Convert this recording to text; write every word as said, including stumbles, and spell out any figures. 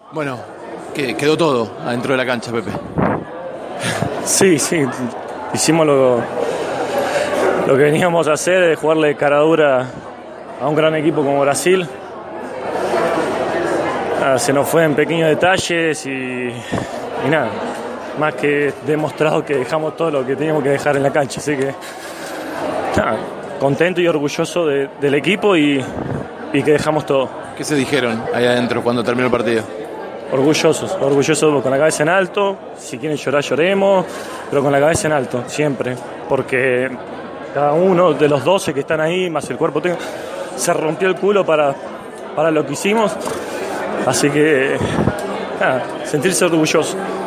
Bueno, que quedó todo adentro de la cancha, Pepe. Sí, sí, hicimos lo, lo que veníamos a hacer, de jugarle cara dura a un gran equipo como Brasil. Nada, se nos fue en pequeños detalles y, y nada, más que demostrado que dejamos todo lo que teníamos que dejar en la cancha, así que nada, contento y orgulloso de, del equipo y, y que dejamos todo. ¿Qué se dijeron ahí adentro cuando terminó el partido? Orgullosos, orgullosos con la cabeza en alto, si quieren llorar lloremos, pero con la cabeza en alto, siempre, porque cada uno de los doce que están ahí, más el cuerpo técnico, se rompió el culo para, para lo que hicimos, así que nada, sentirse orgulloso.